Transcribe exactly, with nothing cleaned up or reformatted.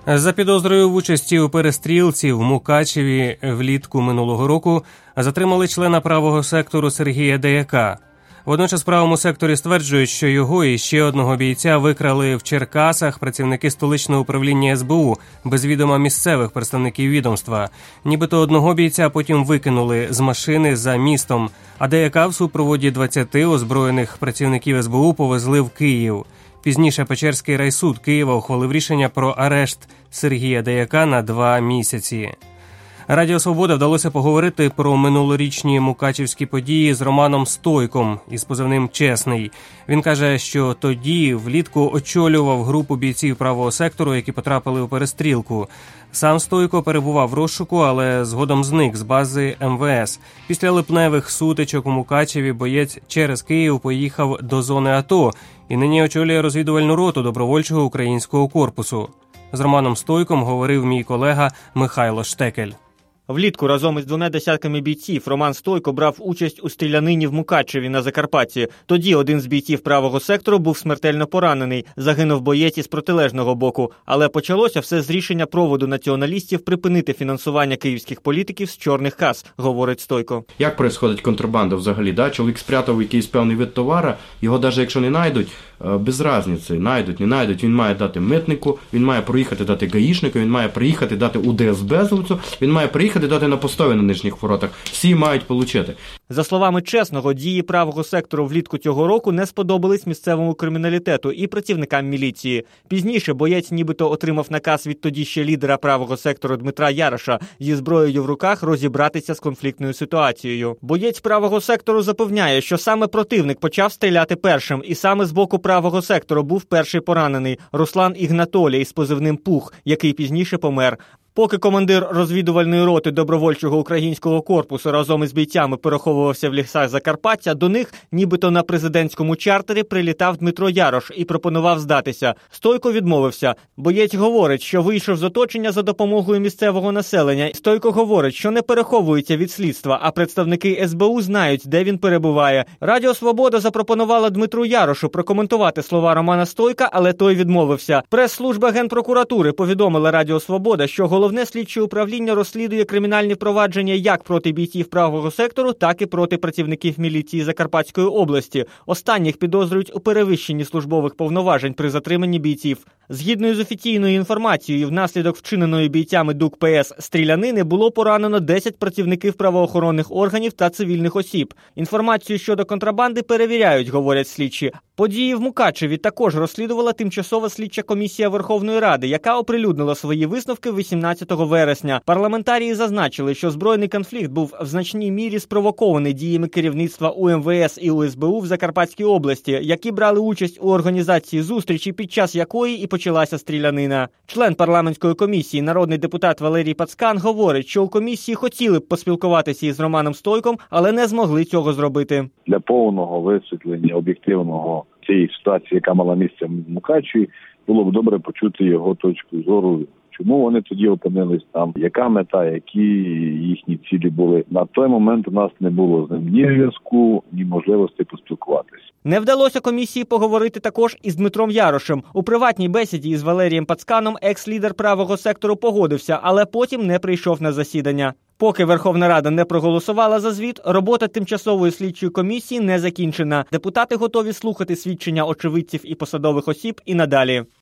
За підозрою в участі у перестрілці в Мукачеві влітку минулого року затримали члена правого сектору Сергія Деяка. Водночас в правому секторі стверджують, що його і ще одного бійця викрали в Черкасах працівники столичного управління ес бе у без відома місцевих представників відомства. Нібито одного бійця потім викинули з машини за містом, а Деяка в супроводі двадцяти озброєних працівників ес бе у повезли в Київ. Пізніше Печерський райсуд Києва ухвалив рішення про арешт Сергія Деяка на два місяці. Радіо «Свобода» вдалося поговорити про минулорічні мукачівські події з Романом Стойком із позивним «Чесний». Він каже, що тоді влітку очолював групу бійців правого сектору, які потрапили у перестрілку. Сам Стойко перебував в розшуку, але згодом зник з бази ем ве ес. Після липневих сутичок у Мукачеві боєць через Київ поїхав до зони АТО і нині очолює розвідувальну роту добровольчого українського корпусу. З Романом Стойком говорив мій колега Михайло Штекель. Влітку разом із двома десятками бійців Роман Стойко брав участь у стрілянині в Мукачеві на Закарпатті. Тоді один з бійців правого сектору був смертельно поранений. Загинув боєць із протилежного боку. Але почалося все з рішення проводу націоналістів припинити фінансування київських політиків з чорних кас, говорить Стойко. Як происходить контрабанда взагалі? Да? Чоловік спрятав якийсь певний вид товара, його навіть якщо не знайдуть, без різниці, знайдуть, не знайдуть, він має дати митнику, він має проїхати дати гаїшнику, він має приїхати дати у де ес бе золоту, він має приїхати дати на постові на нижніх воротах. Всі мають отримати. За словами Чесного, дії правого сектору влітку цього року не сподобались місцевому криміналітету і працівникам міліції. Пізніше боєць нібито отримав наказ від тоді ще лідера правого сектору Дмитра Яроша зі зброєю в руках розібратися з конфліктною ситуацією. Боєць правого сектору запевняє, що саме противник почав стріляти першим, і саме з боку правого сектору був перший поранений – Руслан Ігнатолій з позивним «Пух», який пізніше помер. Поки командир розвідувальної роти добровольчого українського корпусу разом із бійцями переховувався в лісах Закарпаття, до них, нібито на президентському чартері, прилітав Дмитро Ярош і пропонував здатися. Стойко відмовився. Боєць говорить, що вийшов з оточення за допомогою місцевого населення. Стойко говорить, що не переховується від слідства, а представники ес бе у знають, де він перебуває. Радіо «Свобода» запропонувала Дмитру Ярошу прокоментувати слова Романа Стойка, але той відмовився. Прес-служба Генпрокуратури повідомила Радіо «Свобода», що Головне слідче управління розслідує кримінальні провадження як проти бійців правого сектору, так і проти працівників міліції Закарпатської області. Останніх підозрюють у перевищенні службових повноважень при затриманні бійців. Згідно з офіційною інформацією, внаслідок вчиненої бійцями ДУК Пе Ес стрілянини було поранено десять працівників правоохоронних органів та цивільних осіб. Інформацію щодо контрабанди перевіряють, говорять слідчі. Події в Мукачеві також розслідувала тимчасова слідча комісія Верховної Ради, яка оприлюднила свої висновки вісімнадцятого вересня. Парламентарії зазначили, що збройний конфлікт був в значній мірі спровокований діями керівництва у ем ве ес і у ес бе у в Закарпатській області, які брали участь у організації зустрічі, під час якої і почалася стрілянина. Член парламентської комісії, народний депутат Валерій Пацкан, говорить, що у комісії хотіли б поспілкуватися із Романом Стойком, але не змогли цього зробити. Для повного висвітлення об'єктивного цієї ситуації, яка мала місце в Мукачеві, було б добре почути його точку зору. Чому вони тоді опинились там, яка мета, які їхні цілі були. На той момент у нас не було з ним ні зв'язку, ні можливості поспілкуватися. Не вдалося комісії поговорити також із Дмитром Ярошем. У приватній бесіді із Валерієм Пацканом екс-лідер правого сектору погодився, але потім не прийшов на засідання. Поки Верховна Рада не проголосувала за звіт, робота тимчасової слідчої комісії не закінчена. Депутати готові слухати свідчення очевидців і посадових осіб і надалі.